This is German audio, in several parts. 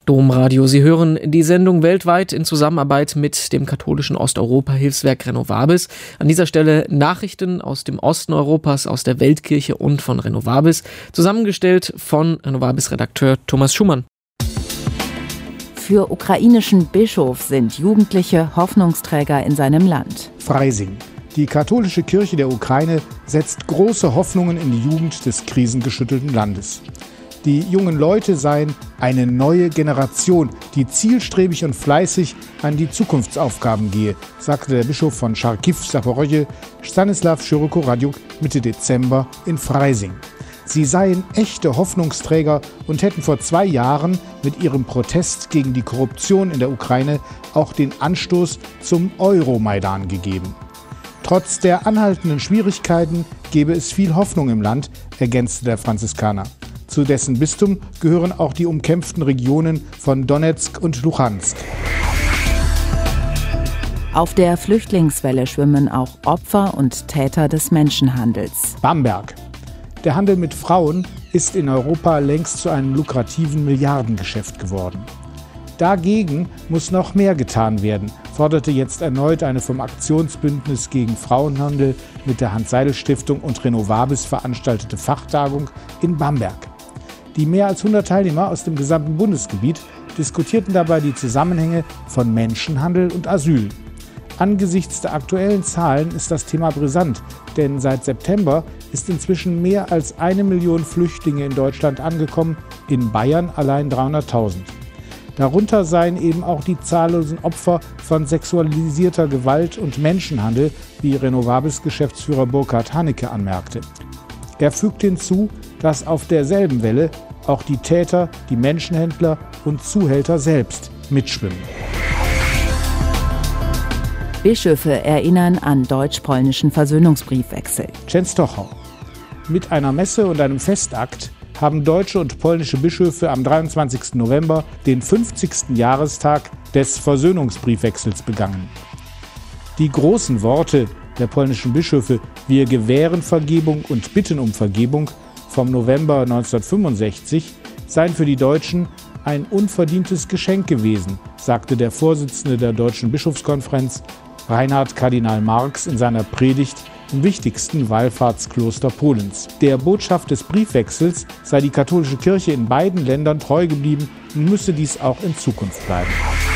Domradio. Sie hören die Sendung weltweit in Zusammenarbeit mit dem katholischen Osteuropa-Hilfswerk Renovabis. An dieser Stelle Nachrichten aus dem Osten Europas, aus der Weltkirche und von Renovabis, zusammengestellt von Renovabis-Redakteur Thomas Schumann. Für ukrainischen Bischof sind Jugendliche Hoffnungsträger in seinem Land. Freising. Die katholische Kirche der Ukraine setzt große Hoffnungen in die Jugend des krisengeschüttelten Landes. Die jungen Leute seien eine neue Generation, die zielstrebig und fleißig an die Zukunftsaufgaben gehe, sagte der Bischof von Charkiw-Saporoschje, Stanislaw Schiroko-Radjuk, Mitte Dezember in Freising. Sie seien echte Hoffnungsträger und hätten vor 2 Jahren mit ihrem Protest gegen die Korruption in der Ukraine auch den Anstoß zum Euromaidan gegeben. Trotz der anhaltenden Schwierigkeiten gebe es viel Hoffnung im Land, ergänzte der Franziskaner. Zu dessen Bistum gehören auch die umkämpften Regionen von Donezk und Luhansk. Auf der Flüchtlingswelle schwimmen auch Opfer und Täter des Menschenhandels. Bamberg. Der Handel mit Frauen ist in Europa längst zu einem lukrativen Milliardengeschäft geworden. Dagegen muss noch mehr getan werden, forderte jetzt erneut eine vom Aktionsbündnis gegen Frauenhandel mit der Hans-Seidel-Stiftung und Renovabis veranstaltete Fachtagung in Bamberg. Die mehr als 100 Teilnehmer aus dem gesamten Bundesgebiet diskutierten dabei die Zusammenhänge von Menschenhandel und Asyl. Angesichts der aktuellen Zahlen ist das Thema brisant, denn seit September ist inzwischen mehr als 1 Million Flüchtlinge in Deutschland angekommen, in Bayern allein 300.000. Darunter seien eben auch die zahllosen Opfer von sexualisierter Gewalt und Menschenhandel, wie Renovabis-Geschäftsführer Burkhard Hannecke anmerkte. Er fügt hinzu, dass auf derselben Welle auch die Täter, die Menschenhändler und Zuhälter selbst mitschwimmen. Bischöfe erinnern an deutsch-polnischen Versöhnungsbriefwechsel. Częstochow. Mit einer Messe und einem Festakt haben deutsche und polnische Bischöfe am 23. November den 50. Jahrestag des Versöhnungsbriefwechsels begangen. Die großen Worte der polnischen Bischöfe „Wir gewähren Vergebung und bitten um Vergebung" vom November 1965 seien für die Deutschen ein unverdientes Geschenk gewesen, sagte der Vorsitzende der Deutschen Bischofskonferenz, Reinhard Kardinal Marx, in seiner Predigt im wichtigsten Wallfahrtskloster Polens. Der Botschaft des Briefwechsels sei die katholische Kirche in beiden Ländern treu geblieben und müsse dies auch in Zukunft bleiben.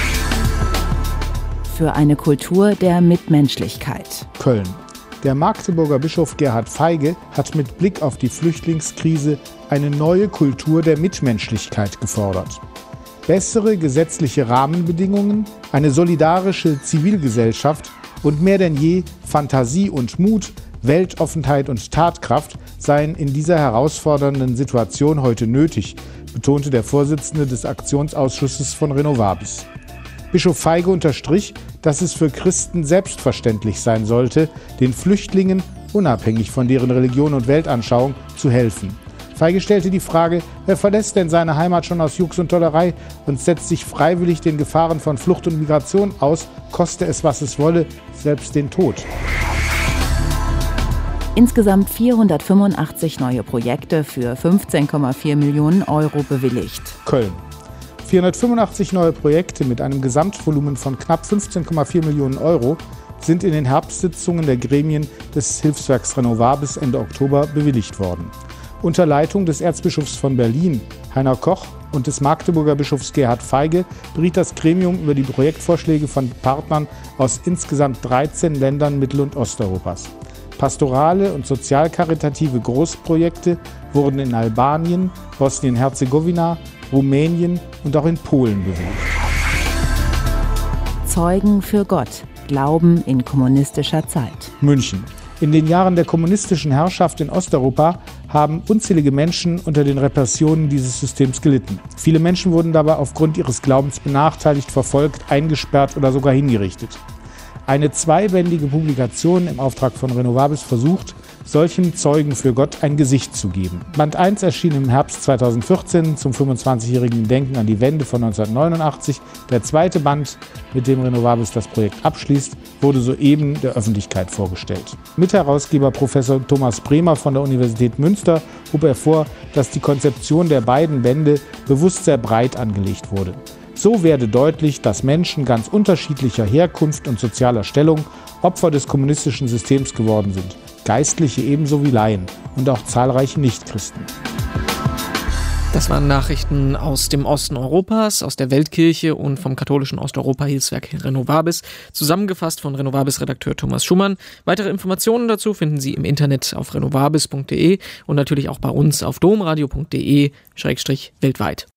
Für eine Kultur der Mitmenschlichkeit. Köln. Der Magdeburger Bischof Gerhard Feige hat mit Blick auf die Flüchtlingskrise eine neue Kultur der Mitmenschlichkeit gefordert. Bessere gesetzliche Rahmenbedingungen, eine solidarische Zivilgesellschaft und mehr denn je Fantasie und Mut, Weltoffenheit und Tatkraft seien in dieser herausfordernden Situation heute nötig, betonte der Vorsitzende des Aktionsausschusses von Renovabis. Bischof Feige unterstrich, dass es für Christen selbstverständlich sein sollte, den Flüchtlingen, unabhängig von deren Religion und Weltanschauung, zu helfen. Feige stellte die Frage, wer verlässt denn seine Heimat schon aus Jux und Tollerei und setzt sich freiwillig den Gefahren von Flucht und Migration aus, koste es, was es wolle, selbst den Tod. Insgesamt 485 neue Projekte für 15,4 Millionen Euro bewilligt. Köln. 485 neue Projekte mit einem Gesamtvolumen von knapp 15,4 Millionen Euro sind in den Herbstsitzungen der Gremien des Hilfswerks Renovabis Ende Oktober bewilligt worden. Unter Leitung des Erzbischofs von Berlin, Heiner Koch, und des Magdeburger Bischofs Gerhard Feige beriet das Gremium über die Projektvorschläge von Partnern aus insgesamt 13 Ländern Mittel- und Osteuropas. Pastorale und sozial-karitative Großprojekte wurden in Albanien, Bosnien-Herzegowina, Rumänien und auch in Polen bewilligt. Zeugen für Gott. Glauben in kommunistischer Zeit. München. In den Jahren der kommunistischen Herrschaft in Osteuropa haben unzählige Menschen unter den Repressionen dieses Systems gelitten. Viele Menschen wurden dabei aufgrund ihres Glaubens benachteiligt, verfolgt, eingesperrt oder sogar hingerichtet. Eine zweibändige Publikation im Auftrag von Renovabis versucht, solchen Zeugen für Gott ein Gesicht zu geben. Band 1 erschien im Herbst 2014 zum 25-jährigen Gedenken an die Wende von 1989. Der zweite Band, mit dem Renovabis das Projekt abschließt, wurde soeben der Öffentlichkeit vorgestellt. Mitherausgeber Professor Thomas Bremer von der Universität Münster hob hervor, dass die Konzeption der beiden Bände bewusst sehr breit angelegt wurde. So werde deutlich, dass Menschen ganz unterschiedlicher Herkunft und sozialer Stellung Opfer des kommunistischen Systems geworden sind. Geistliche ebenso wie Laien und auch zahlreiche Nichtchristen. Das waren Nachrichten aus dem Osten Europas, aus der Weltkirche und vom katholischen Osteuropa-Hilfswerk Renovabis, zusammengefasst von Renovabis-Redakteur Thomas Schumann. Weitere Informationen dazu finden Sie im Internet auf renovabis.de und natürlich auch bei uns auf domradio.de/weltweit.